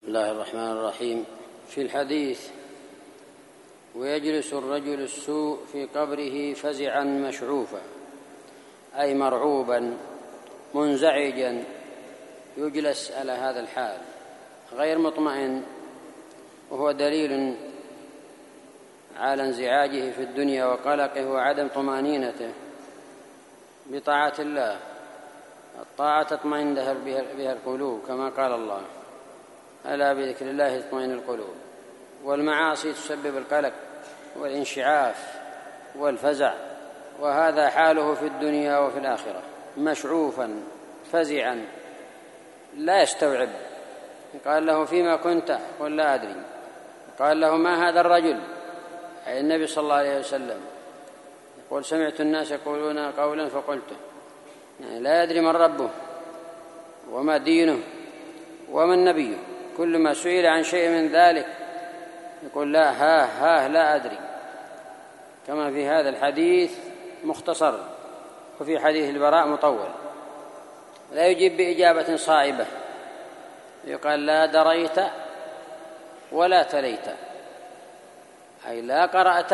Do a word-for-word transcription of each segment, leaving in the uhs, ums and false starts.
الله الرحمن الرحيم. في الحديث: ويجلس الرجل السوء في قبره فزعا مشعوفا، أي مرعوبا منزعجا، يجلس على هذا الحال غير مطمئن، وهو دليل على انزعاجه في الدنيا وقلقه وعدم طمأنينته بطاعة الله. الطاعة تطمئن بها القلوب كما قال الله: ألا بذكر الله تطمئن القلوب. والمعاصي تسبب القلق والانشعاف والفزع، وهذا حاله في الدنيا وفي الآخرة، مشعوفا فزعا لا يستوعب. قال له: فيما كنت؟ قل: لا أدري. قال له: ما هذا الرجل؟ أي النبي صلى الله عليه وسلم. يقول: سمعت الناس يقولون قولا فقلته، يعني لا يدري من ربه وما دينه ومن نبيه. كل ما سئل عن شيء من ذلك يقول: لا ها ها لا أدري، كما في هذا الحديث مختصر، وفي حديث البراء مطول. لا يجيب بإجابة صائبة، يقال: لا دريت ولا تليت، أي لا قرأت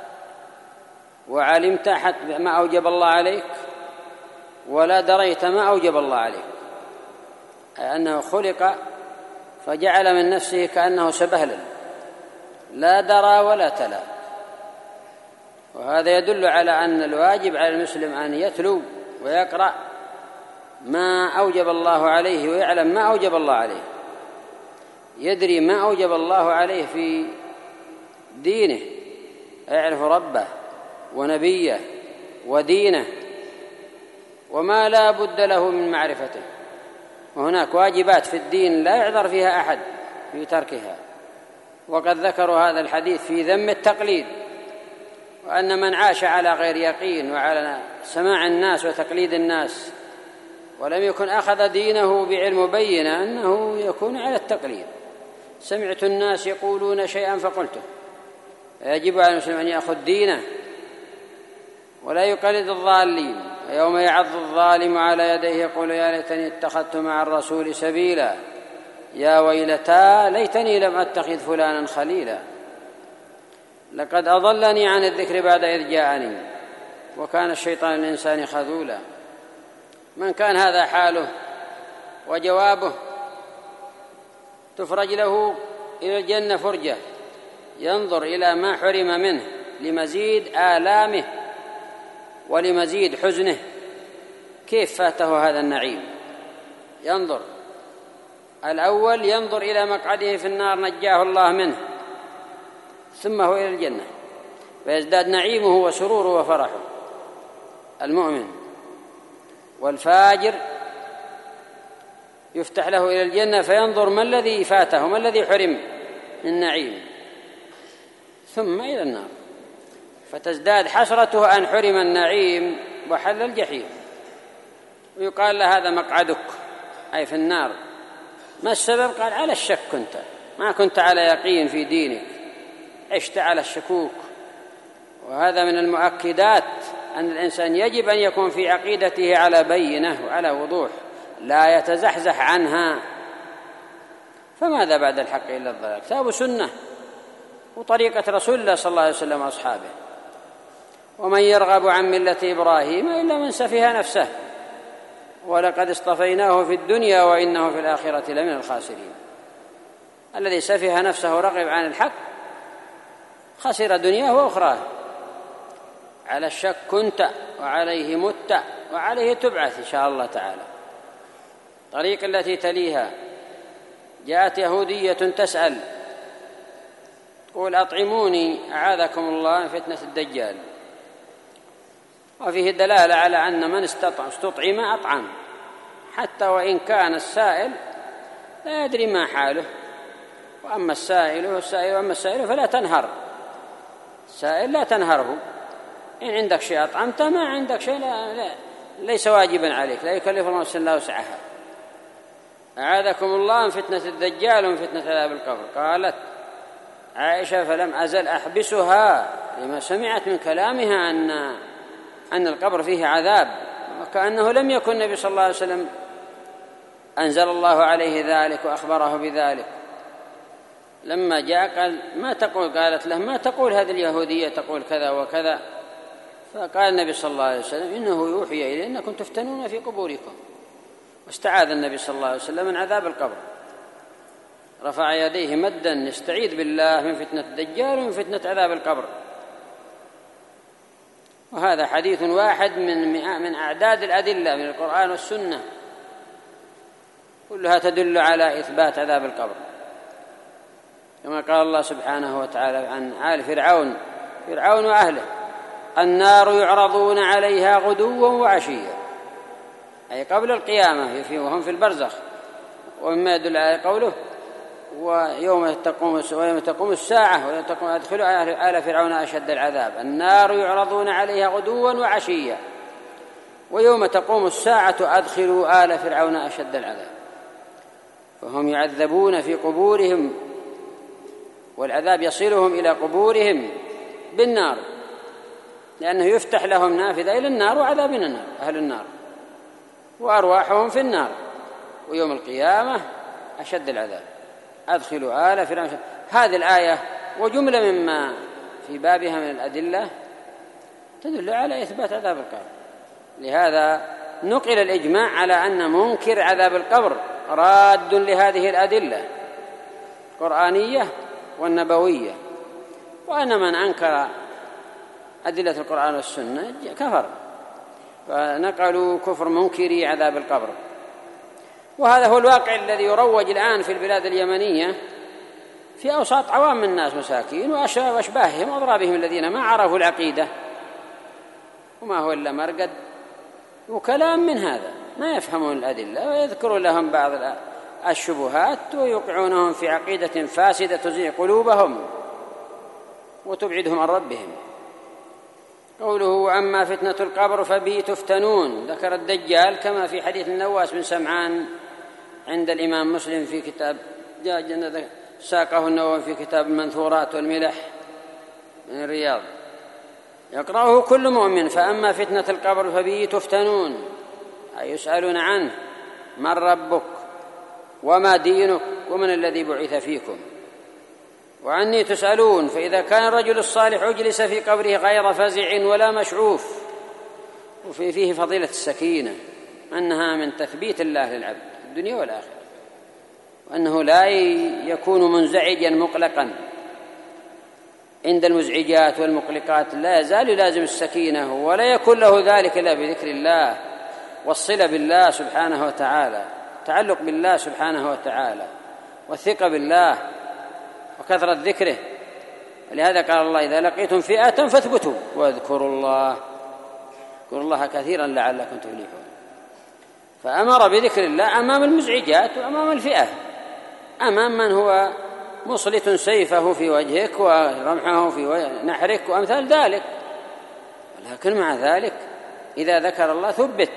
وعلمت حتى ما أوجب الله عليك، ولا دريت ما أوجب الله عليك، أي أنه خلق فجعل من نفسه كأنه سبهلل، لا درى ولا تلا. وهذا يدل على أن الواجب على المسلم أن يتلو ويقرأ ما أوجب الله عليه، ويعلم ما أوجب الله عليه، يدري ما أوجب الله عليه في دينه، يعرف ربه ونبيه ودينه وما لا بد له من معرفته. وهناك واجبات في الدين لا يعذر فيها أحد في تركها. وقد ذكروا هذا الحديث في ذم التقليد، وأن من عاش على غير يقين وعلى سماع الناس وتقليد الناس ولم يكن أخذ دينه بعلم بين أنه يكون على التقليد. سمعت الناس يقولون شيئا فقلته. يجب على المسلم أن يأخذ دينه ولا يقلد الضالين. يوم يعض الظالم على يديه يقول: يا ليتني اتخذت مع الرسول سبيلا، يا ويلتى ليتني لم أتخذ فلانا خليلا، لقد أضلني عن الذكر بعد إذ جاءني، وكان الشيطان للإنسان خذولا. من كان هذا حاله وجوابه تفرج له إلى الجنة فرجة، ينظر إلى ما حرم منه لمزيد آلامه ولمزيد حزنه، كيف فاته هذا النعيم. ينظر الأول ينظر إلى مقعده في النار نجاه الله منه، ثم هو إلى الجنة، فيزداد نعيمه وسروره وفرحه. المؤمن والفاجر يفتح له إلى الجنة فينظر ما الذي فاته، ما الذي حرم من نعيم، ثم إلى النار، فتزداد حسرته أن حرم النعيم وحل الجحيم. ويقال له: هذا مقعدك، أي في النار. ما السبب؟ قال: على الشك كنت، ما كنت على يقين في دينك، عشت على الشكوك. وهذا من المؤكدات أن الإنسان يجب أن يكون في عقيدته على بينة وعلى وضوح، لا يتزحزح عنها. فماذا بعد الحق إلا الضلال؟ كتاب وسنة وطريقة رسول الله صلى الله عليه وسلم وأصحابه. ومن يرغب عن ملة إبراهيم إلا من سفه نفسه ولقد اصطفيناه في الدنيا وإنه في الآخرة لمن الخاسرين. الذي سفه نفسه ورغب عن الحق خسر دنياه وأخراه. على الشك كنت وعليه مت وعليه تبعث إن شاء الله تعالى. طريق التي تليها: جاءت يهودية تسأل تقول: أطعموني أعاذكم الله من فتنة الدجال. وفيه دلالة على أن من استطعم أطعم، حتى وإن كان السائل لا يدري ما حاله. وأما السائل والسائل وأما السائل فلا تنهر، السائل لا تنهره. إن عندك شيء أطعمته، ما عندك شيء لا لا ليس واجبا عليك، لا يكلف الله نفسا إلا وسعها. أعاذكم الله من فتنة الدجال ومن فتنة عذاب القبر. قالت عائشة: فلم أزل أحبسها لما سمعت من كلامها أن أن القبر فيه عذاب، وكأنه لم يكن النبي صلى الله عليه وسلم أنزل الله عليه ذلك وأخبره بذلك. لما جاء قال ما تقول، قالت له ما تقول هذه اليهودية تقول كذا وكذا، فقال النبي صلى الله عليه وسلم إنه يوحي إلي أنكم تفتنون في قبوركم، واستعاذ النبي صلى الله عليه وسلم من عذاب القبر، رفع يديه مدا يستعيذ بالله من فتنة الدجال ومن فتنة عذاب القبر. وهذا حديث واحد من من أعداد الأدلة من القرآن والسنة كلها تدل على إثبات عذاب القبر، كما قال الله سبحانه وتعالى عن آل فرعون فرعون وأهله: النار يعرضون عليها غدوا وعشيا، أي قبل القيامة وهم في البرزخ. ومما يدل على قوله: ويوم تقوم ويوم تقوم الساعة ويوم تقوم أدخلوا آل فرعون أشد العذاب، النار يعرضون عليها غدوا وعشيا ويوم تقوم الساعة أدخلوا آل فرعون أشد العذاب. فهم يعذبون في قبورهم، والعذاب يصلهم إلى قبورهم بالنار، لأنه يفتح لهم نافذة إلى النار وعذاب من النار، أهل النار وأرواحهم في النار، ويوم القيامة أشد العذاب أدخلوا آل فرعون. هذه الآية وجملة مما في بابها من الأدلة تدل على إثبات عذاب القبر. لهذا نقل الإجماع على أن منكر عذاب القبر راد لهذه الأدلة القرآنية والنبوية، وأن من أنكر أدلة القرآن والسنة كفر، فنقلوا كفر منكري عذاب القبر. وهذا هو الواقع الذي يروج الآن في البلاد اليمنية في أوساط عوام الناس مساكين وأشباههم وأضرابهم الذين ما عرفوا العقيدة، وما هو إلا مرقد وكلام من هذا، ما يفهمون الأدلة ويذكرون لهم بعض الشبهات ويوقعونهم في عقيدة فاسدة تزيغ قلوبهم وتبعدهم عن ربهم. قوله: أما فتنة القبر فبه تفتنون، ذكر الدجال كما في حديث النواس بن سمعان عند الإمام مسلم في كتاب ساقه النووي في كتاب المنثورات والملح من الرياض، يقرأه كل مؤمن: فأما فتنة القبر فبه تفتنون، أي يسألون عنه: من ربك وما دينك ومن الذي بعث فيكم، وعني تسألون. فإذا كان الرجل الصالح أجلس في قبره غير فزع ولا مشعوف، وفي فيه فضيلة السكينة، أنها من تثبيت الله للعبد في الدنيا والآخرة، وأنه لا يكون منزعجا مقلقا عند المزعجات والمقلقات، لا يزال يلازم السكينة، ولا يكون له ذلك إلا بذكر الله والصلة بالله سبحانه وتعالى، تعلق بالله سبحانه وتعالى والثقة بالله وكثرة ذكره. ولهذا قال الله: إذا لقيتم فئة فاثبتوا واذكروا الله اذكروا الله كثيرا لعلكم تفلحون. فأمر بذكر الله أمام المزعجات وأمام الفئة، أمام من هو مسلط سيفه في وجهك ورمحه في نحرك وأمثال ذلك. ولكن مع ذلك إذا ذكر الله ثبت.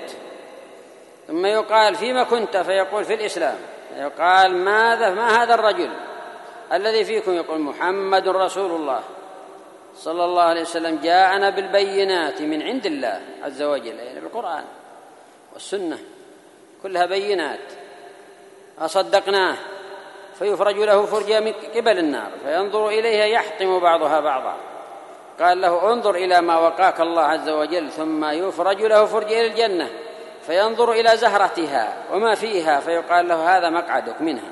ثم يقال: فيما كنت؟ فيقول: في الإسلام. يقال: ماذا ما هذا الرجل الذي فيكم؟ يقول: محمد رسول الله صلى الله عليه وسلم جاءنا بالبينات من عند الله عز وجل، يعني بالقرآن والسنة كلها بينات، أصدقناه. فيفرج له فرجة من قبل النار فينظر إليها يحطم بعضها بعضا. قال له: انظر إلى ما وقاك الله عز وجل. ثم يفرج له فرجة إلى الجنة فينظر إلى زهرتها وما فيها، فيقال له: هذا مقعدك منها،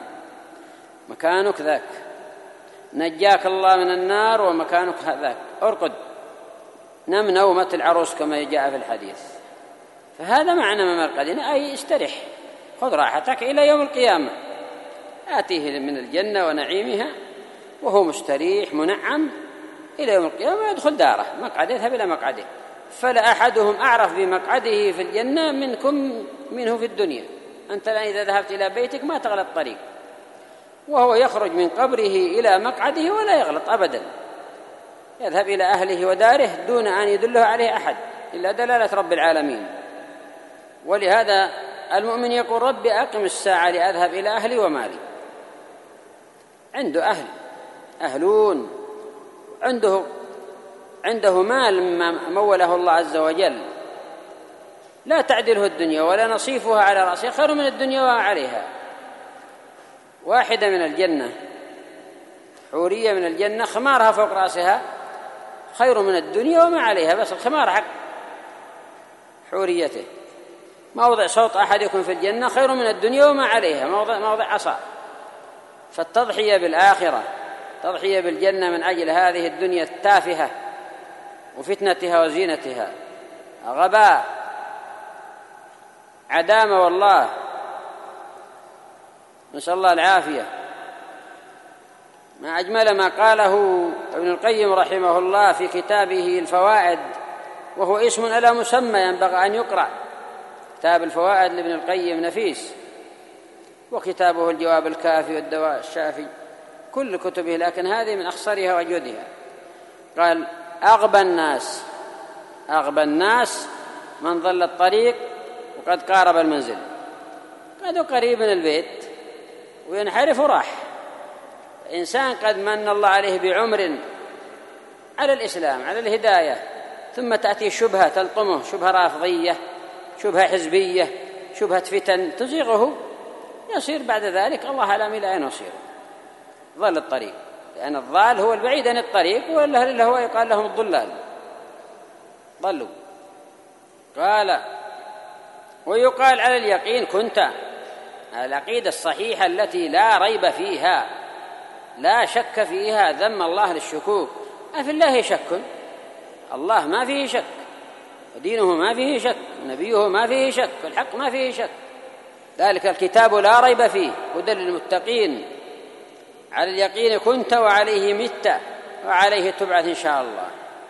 مكانك ذاك، نجاك الله من النار ومكانك ذاك، ارقد نم نومة العروس كما جاء في الحديث. فهذا معنى ممرقدين، أي استرح، خذ راحتك إلى يوم القيامة، آتيه من الجنة ونعيمها وهو مستريح منعم إلى يوم القيامة، يدخل داره مقعده، يذهب إلى مقعده. فلا أحدهم أعرف بمقعده في الجنة منكم منه في الدنيا. أنت إذا ذهبت إلى بيتك ما تغلط طريق، وهو يخرج من قبره إلى مقعده ولا يغلط أبدا، يذهب إلى أهله وداره دون أن يدله عليه أحد إلا دلالة رب العالمين. ولهذا المؤمن يقول: ربي أقم الساعة لأذهب إلى أهلي ومالي. عنده أهل أهلون، عنده عنده مال مما موله الله عز وجل، لا تعدله الدنيا ولا نصيفها على رأسه، خير من الدنيا وعليها. واحدة من الجنة حورية من الجنة خمارها فوق رأسها خير من الدنيا وما عليها، بس الخمار حق حوريته. موضع صوت أحدكم في الجنة خير من الدنيا وما عليها، موضع, موضع عصا. فالتضحية بالآخرة، تضحية بالجنة من أجل هذه الدنيا التافهة وفتنتها وزينتها غباء، عدامة، والله نسأل الله العافية. ما أجمل ما قاله ابن القيم رحمه الله في كتابه الفوائد، وهو اسم على مسمى ينبغي أن يقرأ. كتاب الفوائد لابن القيم نفيس، وكتابه الجواب الكافي والدواء الشافي، كل كتبه، لكن هذه من أخصرها وأجودها. قال: أغبى الناس أغبى الناس من ضل الطريق وقد قارب المنزل. قد قريب من البيت وينحرف وراح. إنسان قد من الله عليه بعمر على الإسلام، على الهداية، ثم تأتي شبهة تلطمه، شبهة رافضية، شبهة حزبية، شبهة فتن تزيغه، يصير بعد ذلك الله أعلم إلى أين يصير. ضل الطريق، لأن الضال هو البعيد عن الطريق، ولا اللي هو يقال لهم الضلال، ضلوا. قال: ويقال على اليقين كنت، العقيدة الصحيحة التي لا ريب فيها، لا شك فيها، ذم الله للشكوك. أفي الله شك؟ الله ما فيه شك، ودينه ما فيه شك، ونبيه ما فيه شك، والحق ما فيه شك. ذلك الكتاب لا ريب فيه هدى للمتقين. على اليقين كنت وعليه مت وعليه تبعث إن شاء الله.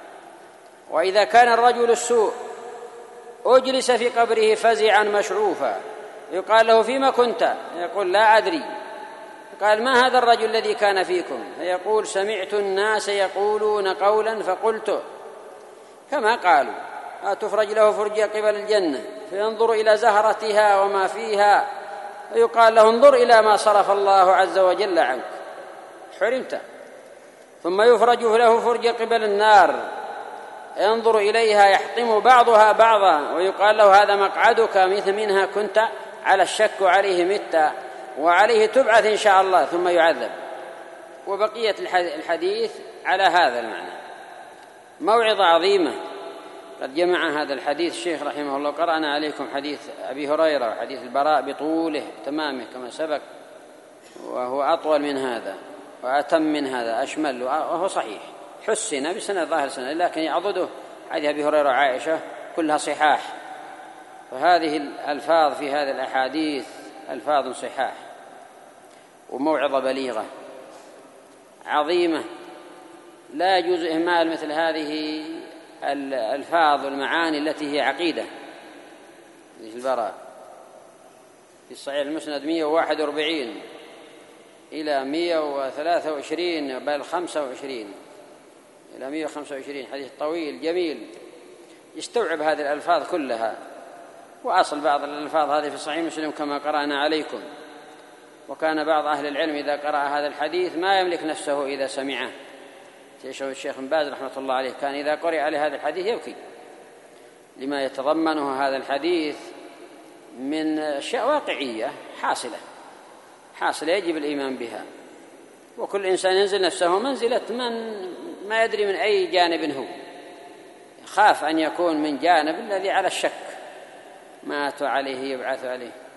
وإذا كان الرجل السوء أجلس في قبره فزعا مشعوفا، يقال له: فيما كنت؟ يقول: لا أدري. قال: ما هذا الرجل الذي كان فيكم؟ فيقول: سمعت الناس يقولون قولا فقلته، كما قالوا. تفرج له فرجة قبل الجنة فينظر إلى زهرتها وما فيها، ويقال له: انظر إلى ما صرف الله عز وجل عنك، حرمت. ثم يفرج له فرجة قبل النار، ينظر إليها يحطم بعضها بعضا، ويقال له: هذا مقعدك مثل منها كنت على الشك وعليه مت وعليه تبعث إن شاء الله، ثم يعذب. وبقية الحديث على هذا المعنى. موعظة عظيمة قد جمع هذا الحديث الشيخ رحمه الله. قرأنا عليكم حديث أبي هريرة وحديث البراء بطوله تمامه كما سبق، وهو أطول من هذا وأتم من هذا، أشمل، وهو صحيح، حسن بسنة ظاهر سنة، لكن يعضده حديث أبي هريرة وعائشة كلها صحاح. فهذه الألفاظ في هذه الأحاديث ألفاظ صحاح، وموعظة بليغة عظيمة، لا يجوز إهمال مثل هذه الألفاظ والمعاني التي هي عقيدة. في البراء في الصحيح المسند مئة وواحد وأربعين إلى مئة وثلاثة وعشرين بل خمسة وعشرين إلى مئة وخمسة وعشرين، حديث طويل جميل يستوعب هذه الألفاظ كلها. وأصل بعض الألفاظ هذه في صحيح مسلم كما قرأنا عليكم. وكان بعض أهل العلم إذا قرأ هذا الحديث ما يملك نفسه إذا سمعه. الشيخ بن باز رحمة الله عليه كان إذا قرأ عليه هذا الحديث يبكي لما يتضمنه هذا الحديث من أشياء واقعية حاصلة حاصلة يجب الإيمان بها. وكل إنسان ينزل نفسه منزلة من ما يدري من أي جانب هو، خاف أن يكون من جانب الذي على الشك، مات عليه يبعث عليه.